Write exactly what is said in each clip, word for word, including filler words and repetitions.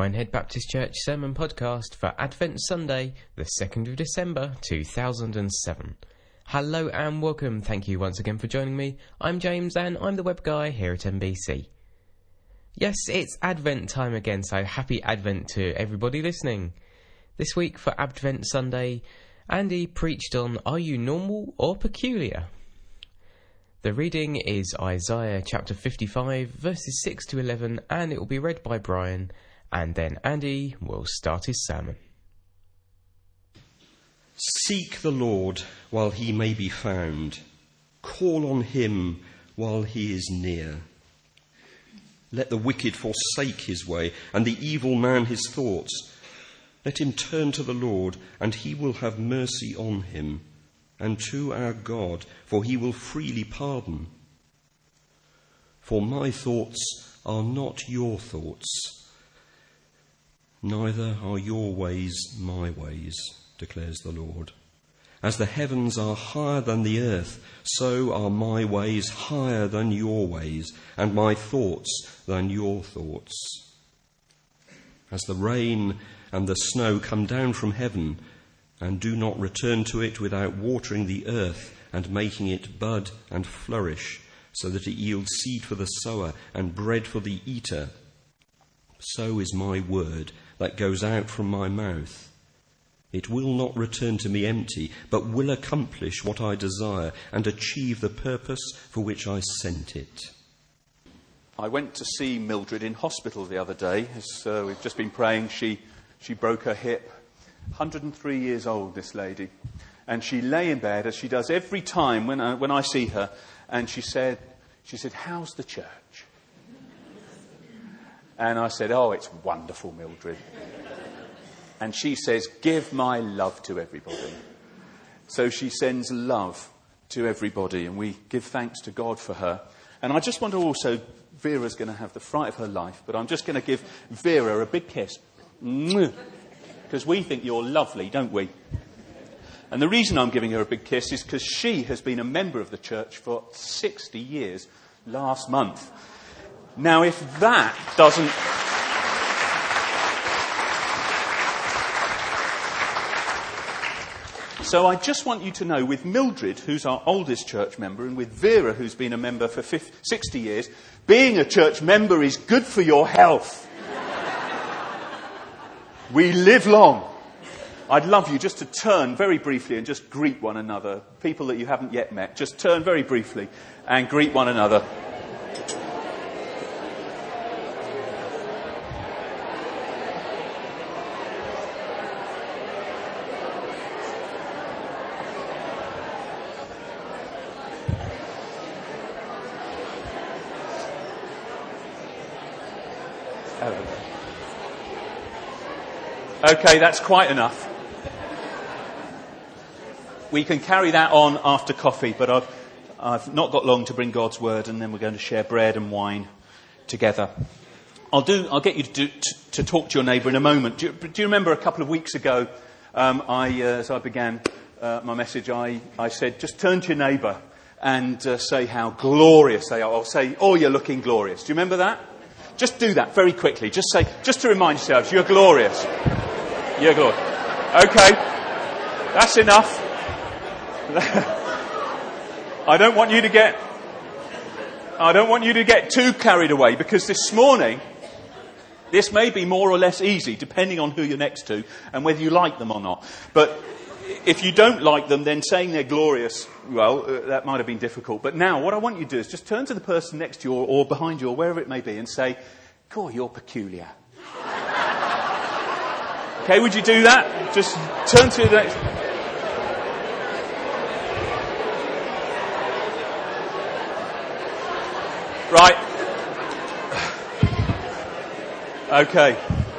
Minehead Baptist Church Sermon Podcast for Advent Sunday, the second of December two thousand seven. Hello and welcome, thank you once again for joining me. I'm James and I'm the web guy here at M B C. Yes, it's Advent time again, so happy Advent to everybody listening. This week for Advent Sunday, Andy preached on Are You Normal or Peculiar? The reading is Isaiah chapter fifty-five, verses six to eleven, and it will be read by Brian, and then Andy will start his sermon. Seek the Lord while he may be found. Call on him while he is near. Let the wicked forsake his way, and the evil man his thoughts. Let him turn to the Lord, and he will have mercy on him, and to our God, for he will freely pardon. For my thoughts are not your thoughts, neither are your ways my ways, declares the Lord. As the heavens are higher than the earth, so are my ways higher than your ways, and my thoughts than your thoughts. As the rain and the snow come down from heaven, and do not return to it without watering the earth and making it bud and flourish, so that it yields seed for the sower and bread for the eater, so is my word that goes out from my mouth. It will not return to me empty, but will accomplish what I desire and achieve the purpose for which I sent it. I went to see Mildred in hospital the other day. As uh, we've just been praying, she, she broke her hip. one hundred and three years old, this lady. And she lay in bed, as she does every time when I, when I see her, and she said, she said, "How's the church?" And I said, "Oh, it's wonderful, Mildred." And she says, "Give my love to everybody." So she sends love to everybody, and we give thanks to God for her. And I just want to also, Vera's going to have the fright of her life, but I'm just going to give Vera a big kiss. Because we think you're lovely, don't we? And the reason I'm giving her a big kiss is because she has been a member of the church for sixty years last month. Now, if that doesn't... So I just want you to know, with Mildred, who's our oldest church member, and with Vera, who's been a member for sixty years, being a church member is good for your health. We live long. I'd love you just to turn very briefly and just greet one another. People that you haven't yet met, just turn very briefly and greet one another. Okay, that's quite enough. We can carry that on after coffee, but I've, I've not got long to bring God's word, and then we're going to share bread and wine together. I'll do. I'll get you to, do, to, to talk to your neighbour in a moment. Do you, do you remember a couple of weeks ago, um, I, uh, as I began uh, my message, I, I said, just turn to your neighbour and uh, say how glorious they are. I'll say, "Oh, you're looking glorious." Do you remember that? Just do that very quickly. Just say, just to remind yourselves, you're glorious. You're glorious. Okay, that's enough. I don't want you to get, I don't want you to get too carried away, because this morning, this may be more or less easy, depending on who you're next to and whether you like them or not. But if you don't like them, then saying they're glorious, well, uh, that might have been difficult. But now, what I want you to do is just turn to the person next to you or, or behind you or wherever it may be and say, "God, you're peculiar." Okay, would you do that? Just turn to the next... Right. Okay.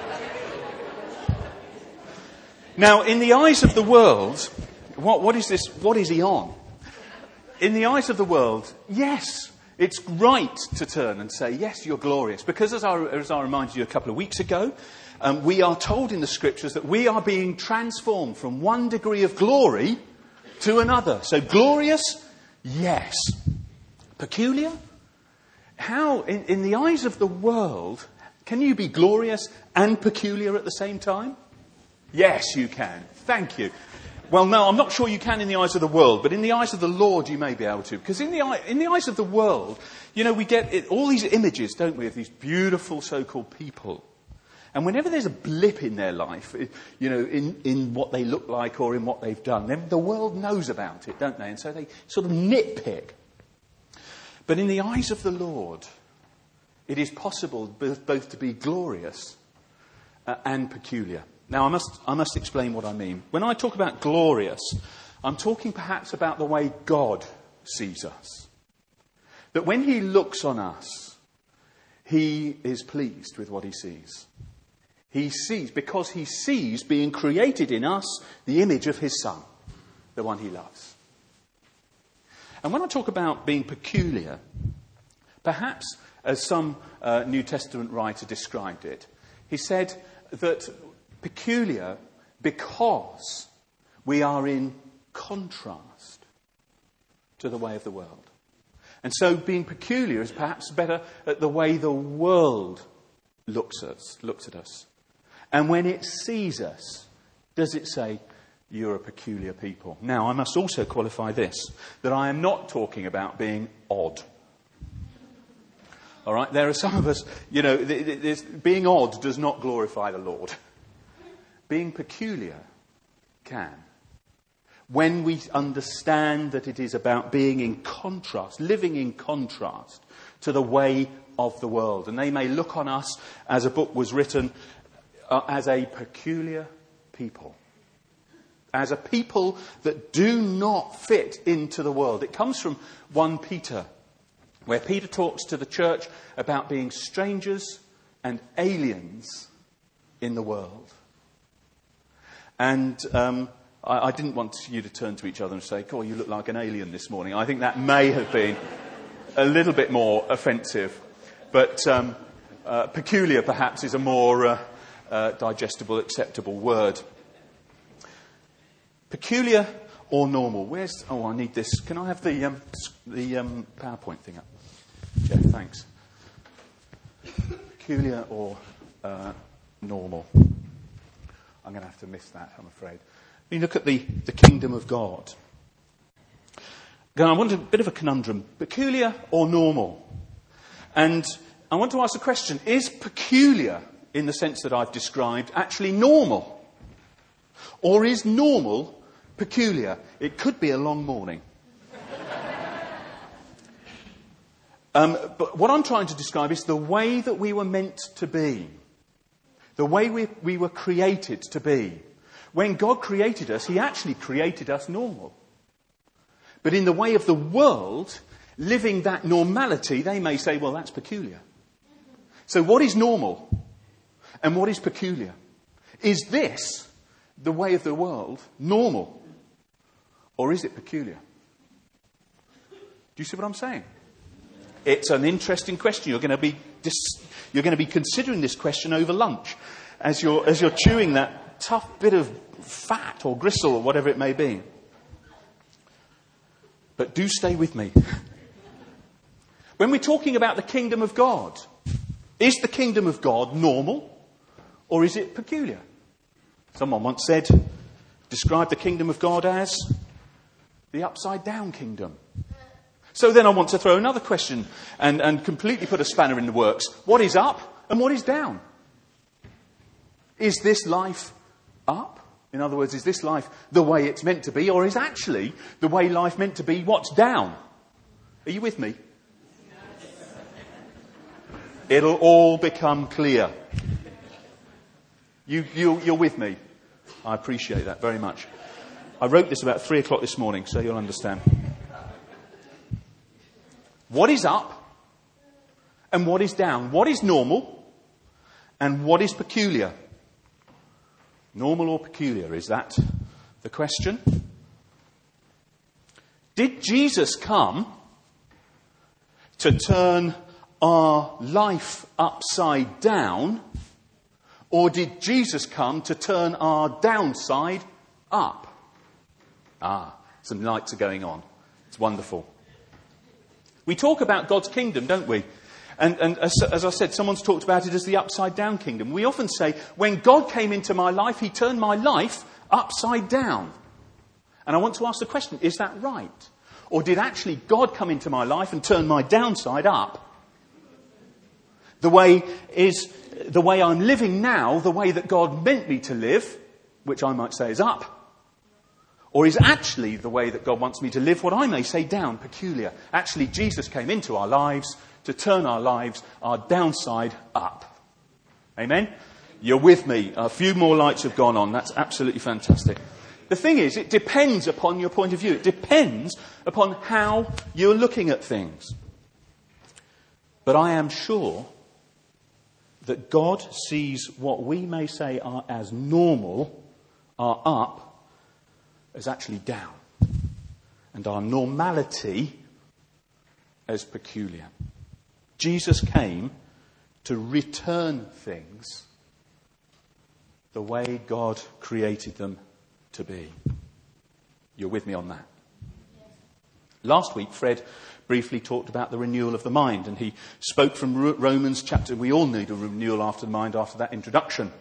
Now, in the eyes of the world, what, what is this? What is he on? In the eyes of the world, yes, it's right to turn and say, "Yes, you're glorious." Because as I, as I reminded you a couple of weeks ago, um, we are told in the scriptures that we are being transformed from one degree of glory to another. So glorious, yes. Peculiar? How, in, in the eyes of the world, Can you be glorious and peculiar at the same time? Yes, you can. Thank you. Well, no, I'm not sure you can in the eyes of the world, but in the eyes of the Lord you may be able to. Because in the, eye, in the eyes of the world, you know, we get it, all these images, don't we, of these beautiful so-called people. And whenever there's a blip in their life, you know, in, in what they look like or in what they've done, then the world knows about it, don't they? And so they sort of nitpick. But in the eyes of the Lord, it is possible both, both to be glorious uh, and peculiar. Now, I must, I must explain what I mean. When I talk about glorious, I'm talking perhaps about the way God sees us. That when he looks on us, he is pleased with what he sees. He sees, because he sees being created in us the image of his Son, the one he loves. And when I talk about being peculiar, perhaps as some uh, New Testament writer described it, he said that peculiar because we are in contrast to the way of the world. And so being peculiar is perhaps better at the way the world looks at us, looks at us. And when it sees us, does it say, you're a peculiar people? Now, I must also qualify this, that I am not talking about being odd. All right, there are some of us, you know, th- th- being odd does not glorify the Lord. Being peculiar can. When we understand that it is about being in contrast, living in contrast to the way of the world. And they may look on us, as a book was written, uh, as a peculiar people. As a people that do not fit into the world. It comes from First Peter, where Peter talks to the church about being strangers and aliens in the world. And um, I, I didn't want you to turn to each other and say, "God, you look like an alien this morning." I think that may have been a little bit more offensive. But um, uh, peculiar, perhaps, is a more uh, uh, digestible, acceptable word. Peculiar or normal? Where's... Oh, I need this. Can I have the, um, the um, PowerPoint thing up? Yeah, thanks. Peculiar or uh, normal? I'm going to have to miss that, I'm afraid. When you look at the, the kingdom of God. Again, I want a bit of a conundrum. Peculiar or normal? And I want to ask the question, is peculiar, in the sense that I've described, actually normal? Or is normal peculiar? It could be a long morning. um, but what I'm trying to describe is the way that we were meant to be. The way we, we were created to be. When God created us, he actually created us normal. But in the way of the world, living that normality, they may say, well, that's peculiar. So what is normal? And what is peculiar? Is this, the way of the world, normal? Or is it peculiar? Do you see what I'm saying? It's an interesting question. You're going to be dis- you're going to be considering this question over lunch as you're as you're chewing that tough bit of fat or gristle or whatever it may be. But do stay with me. When we're talking about the kingdom of God, is the kingdom of God normal or is it peculiar? Someone once said, describe the kingdom of God as the upside down kingdom. So then I want to throw another question and, and completely put a spanner in the works. What is up and what is down? Is this life up? In other words, is this life the way it's meant to be? Or is actually the way life meant to be what's down? Are you with me? It'll all become clear. You, you, you're with me. I appreciate that very much. I wrote this about three o'clock this morning, so you'll understand. What is up and what is down? What is normal and what is peculiar? Normal or peculiar, is that the question? Did Jesus come to turn our life upside down, or did Jesus come to turn our downside up? Ah, some lights are going on. It's wonderful. We talk about God's kingdom, don't we? And, and as, as I said, someone's talked about it as the upside down kingdom. We often say, when God came into my life, he turned my life upside down. And I want to ask the question, is that right? Or did actually God come into my life and turn my downside up? The way is, the way I'm living now, the way that God meant me to live, which I might say is up, or is actually the way that God wants me to live, what I may say down, peculiar. Actually, Jesus came into our lives to turn our lives, our downside up. Amen? You're with me. A few more lights have gone on. That's absolutely fantastic. The thing is, it depends upon your point of view. It depends upon how you're looking at things. But I am sure that God sees what we may say are as normal, are up, as actually down. And our normality as peculiar. Jesus came to return things the way God created them to be. You're with me on that? Last week, Fred briefly talked about the renewal of the mind, and he spoke from Romans chapter. We all need a renewal after the mind after that introduction.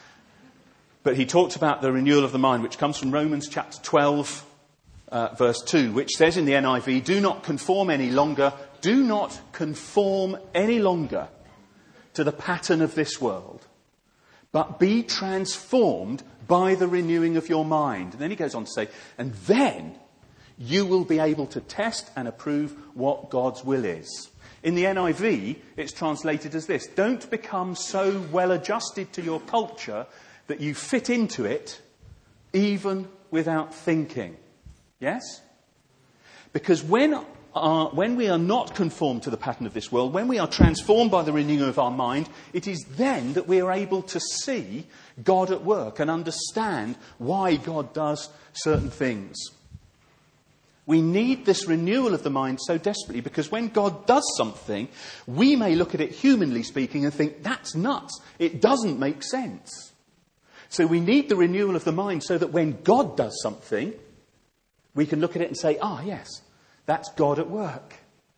But he talked about the renewal of the mind, which comes from Romans chapter twelve, uh, verse two, which says in the N I V, do not conform any longer, do not conform any longer to the pattern of this world, but be transformed by the renewing of your mind. And then he goes on to say, and then you will be able to test and approve what God's will is. In the N I V, it's translated as this: don't become so well adjusted to your culture that you fit into it even without thinking. Yes? Because when, uh, when we are not conformed to the pattern of this world, when we are transformed by the renewing of our mind, it is then that we are able to see God at work and understand why God does certain things. We need this renewal of the mind so desperately because when God does something, we may look at it humanly speaking and think, that's nuts. It doesn't make sense. So we need the renewal of the mind so that when God does something, we can look at it and say, ah, yes, that's God at work.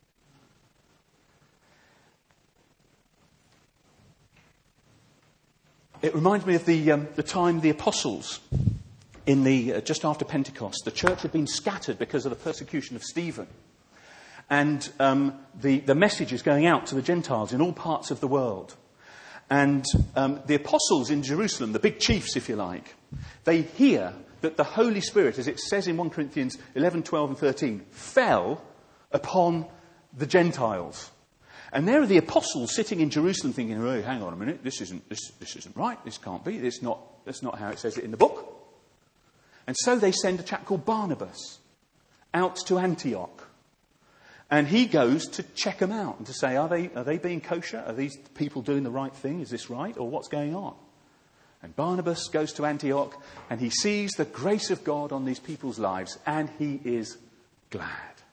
It reminds me of the um, the time the apostles, in the uh, just after Pentecost, the church had been scattered because of the persecution of Stephen. And um, the, the message is going out to the Gentiles in all parts of the world. And um, the apostles in Jerusalem, the big chiefs, if you like, they hear that the Holy Spirit, as it says in First Corinthians eleven, twelve and thirteen, fell upon the Gentiles. And there are the apostles sitting in Jerusalem thinking, oh, hang on a minute, this isn't this this isn't right, this can't be, this not that's not how it says it in the book. And so they send a chap called Barnabas out to Antioch. And he goes to check them out and to say, are they are they being kosher? Are these people doing the right thing? Is this right? Or what's going on? And Barnabas goes to Antioch and he sees the grace of God on these people's lives and he is glad.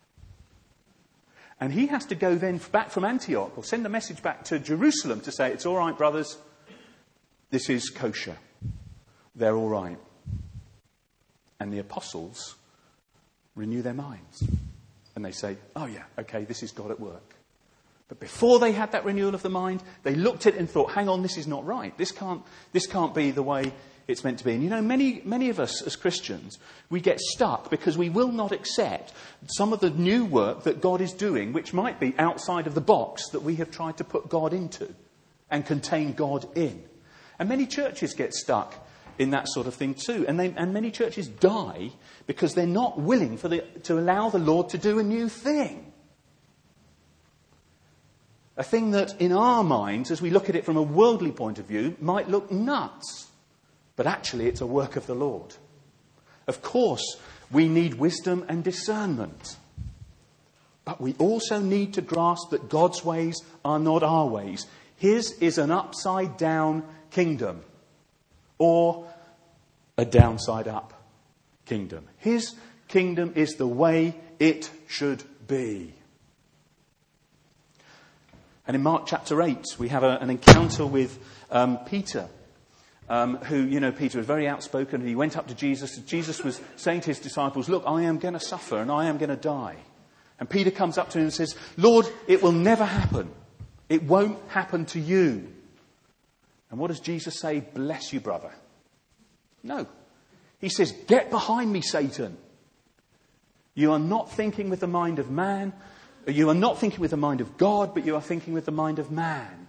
And he has to go then back from Antioch or send a message back to Jerusalem to say, it's all right, brothers, this is kosher. They're all right. And the apostles renew their minds. And they say, oh yeah, okay, this is God at work. But before they had that renewal of the mind, they looked at it and thought, hang on, this is not right. This can't, this can't be the way it's meant to be. And you know, many, many of us as Christians, we get stuck because we will not accept some of the new work that God is doing, which might be outside of the box that we have tried to put God into and contain God in. And many churches get stuck in that sort of thing too. And, they, and many churches die because they're not willing for the, to allow the Lord to do a new thing. A thing that in our minds, as we look at it from a worldly point of view, might look nuts. But actually it's a work of the Lord. Of course, we need wisdom and discernment. But we also need to grasp that God's ways are not our ways. His is an upside down kingdom. Or a downside up kingdom. His kingdom is the way it should be. And in Mark chapter eight, we have a, an encounter with um, Peter, um, who, you know, Peter was very outspoken, and he went up to Jesus. And Jesus was saying to his disciples, look, I am going to suffer and I am going to die. And Peter comes up to him and says, Lord, it will never happen. It won't happen to you. And what does Jesus say? Bless you, brother. No. He says, get behind me, Satan. You are not thinking with the mind of man. You are not thinking with the mind of God, but you are thinking with the mind of man.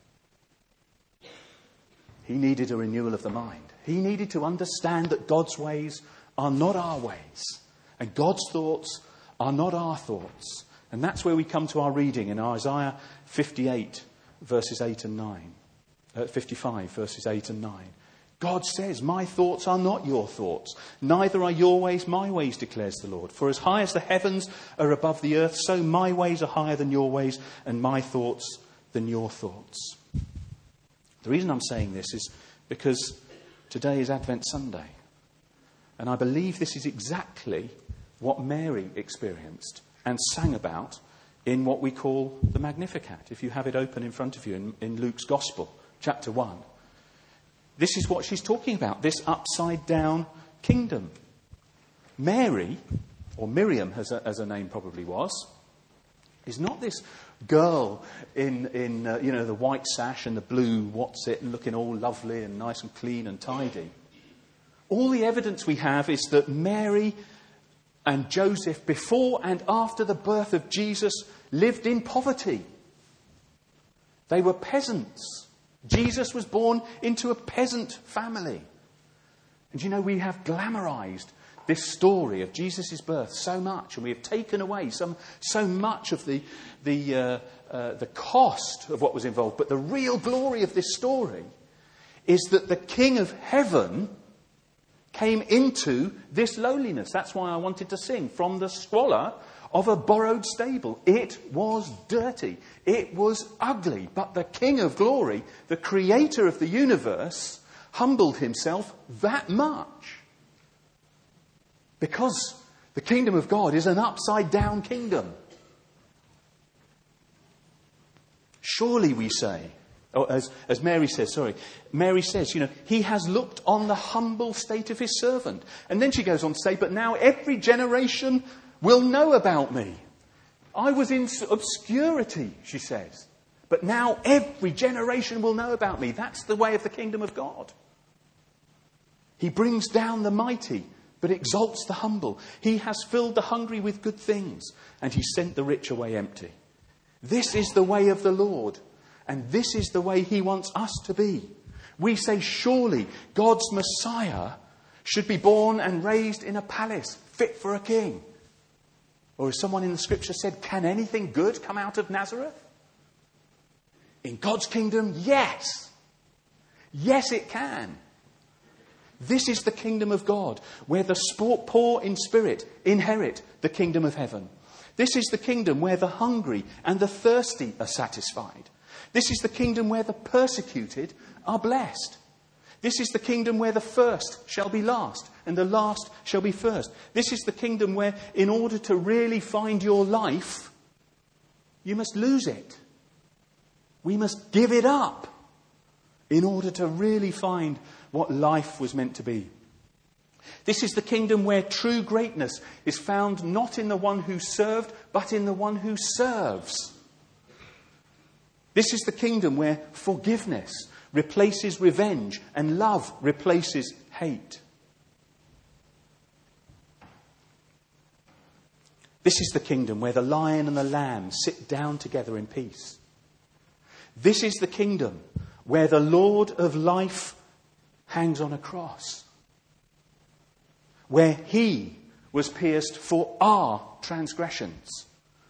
He needed a renewal of the mind. He needed to understand that God's ways are not our ways. And God's thoughts are not our thoughts. And that's where we come to our reading in Isaiah fifty-eight, verses eight and nine. Uh, fifty-five, verses eight and nine. God says, my thoughts are not your thoughts. Neither are your ways my ways, declares the Lord. For as high as the heavens are above the earth, so my ways are higher than your ways, and my thoughts than your thoughts. The reason I'm saying this is because today is Advent Sunday. And I believe this is exactly what Mary experienced and sang about in what we call the Magnificat. If you have it open in front of you in, in Luke's Gospel, chapter one. This is what she's talking about, this upside-down kingdom. Mary, or Miriam as, a, as her name probably was, is not this girl in, in uh, you know, the white sash and the blue what's it and looking all lovely and nice and clean and tidy. All the evidence we have is that Mary and Joseph, before and after the birth of Jesus, lived in poverty. They were peasants. Jesus was born into a peasant family. And you know, we have glamorized this story of Jesus' birth so much, and we have taken away some so much of the the uh, uh, the cost of what was involved. But the real glory of this story is that the King of Heaven came into this lowliness. That's why I wanted to sing from the squalor of a borrowed stable. It was dirty. It was ugly. But the King of Glory, the creator of the universe, humbled himself that much. Because the kingdom of God is an upside-down kingdom. Surely, we say, or as, as Mary says, sorry, Mary says, you know, he has looked on the humble state of his servant. And then she goes on to say, but now every generation will know about me. I was in obscurity, she says. But now every generation will know about me. That's the way of the kingdom of God. He brings down the mighty, but exalts the humble. He has filled the hungry with good things, and he sent the rich away empty. This is the way of the Lord, and this is the way he wants us to be. We say, surely God's Messiah should be born and raised in a palace, fit for a king. Or as someone in the scripture said, can anything good come out of Nazareth? In God's kingdom, yes. Yes, it can. This is the kingdom of God, where the poor in spirit inherit the kingdom of heaven. This is the kingdom where the hungry and the thirsty are satisfied. This is the kingdom where the persecuted are blessed. This is the kingdom where the first shall be last and the last shall be first. This is the kingdom where, in order to really find your life, you must lose it. We must give it up in order to really find what life was meant to be. This is the kingdom where true greatness is found not in the one who served, but in the one who serves. This is the kingdom where forgiveness replaces revenge and love replaces hate. This is the kingdom where the lion and the lamb sit down together in peace. This is the kingdom where the Lord of life hangs on a cross, where he was pierced for our transgressions,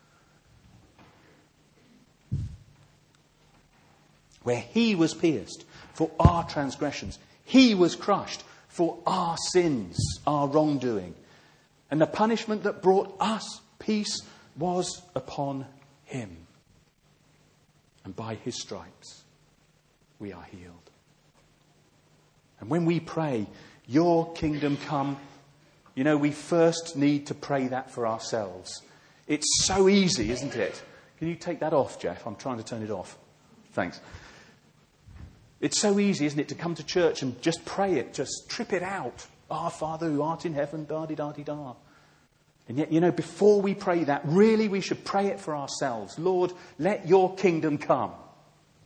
where he was pierced for our transgressions. He was crushed for our sins, our wrongdoing. And the punishment that brought us peace was upon him. And by his stripes we are healed. And when we pray, your kingdom come, you know, we first need to pray that for ourselves. It's so easy, isn't it? Can you take that off, Jeff? I'm trying to turn it off. Thanks. It's so easy, isn't it, to come to church and just pray it, just trip it out. Our Father who art in heaven, da-di-da-di-da. And yet, you know, before we pray that, really we should pray it for ourselves. Lord, let your kingdom come.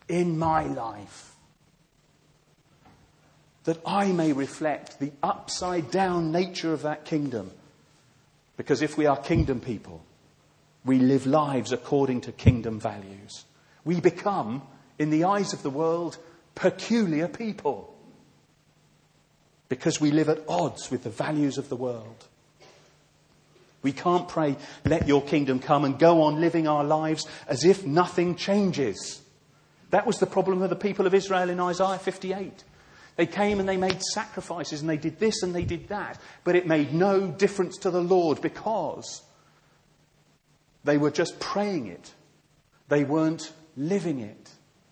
in my life, that I may reflect the upside down nature of that kingdom. Because if we are kingdom people, we live lives according to kingdom values. We become, in the eyes of the world, peculiar people. Because we live at odds with the values of the world. We can't pray, let your kingdom come, and go on living our lives as if nothing changes. That was the problem of the people of Israel in Isaiah fifty-eight. They came and they made sacrifices and they did this and they did that. But it made no difference to the Lord because they were just praying it. They weren't living it.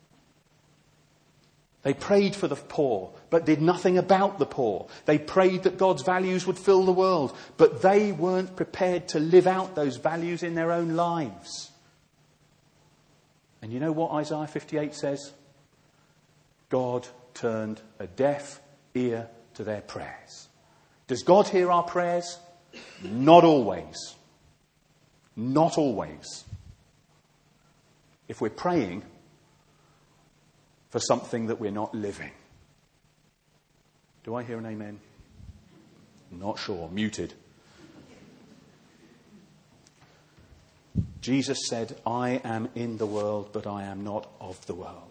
They prayed for the poor, but did nothing about the poor. They prayed that God's values would fill the world, but they weren't prepared to live out those values in their own lives. And you know what Isaiah fifty-eight says? God turned a deaf ear to their prayers. Does God hear our prayers? Not always. Not always. If we're praying for something that we're not living. Do I hear an amen? Not sure. Muted. Jesus said, I am in the world, but I am not of the world.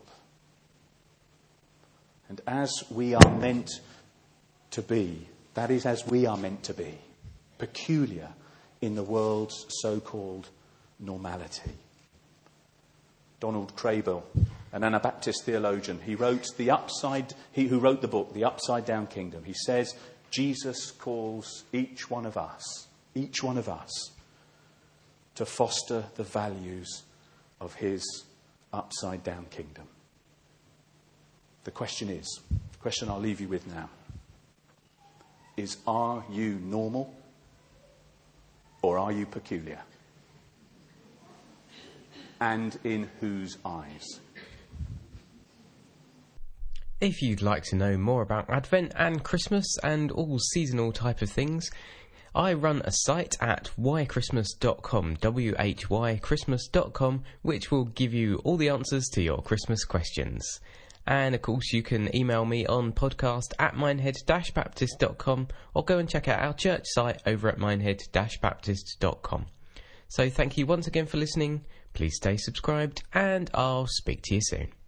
And as we are meant to be, that is as we are meant to be, peculiar in the world's so-called normality. Donald Craybill, an Anabaptist theologian, he wrote the upside, he who wrote the book, The Upside Down Kingdom. He says, Jesus calls each one of us, each one of us, to foster the values of his upside down kingdom. The question is, the question I'll leave you with now, is are you normal or are you peculiar? And in whose eyes? If you'd like to know more about Advent and Christmas and all seasonal type of things, I run a site at why christmas dot com, W H Y Christmas dot com, which will give you all the answers to your Christmas questions. And of course you can email me on podcast at minehead dash baptist dot com or go and check out our church site over at minehead dash baptist dot com. So thank you once again for listening. Please stay subscribed and I'll speak to you soon.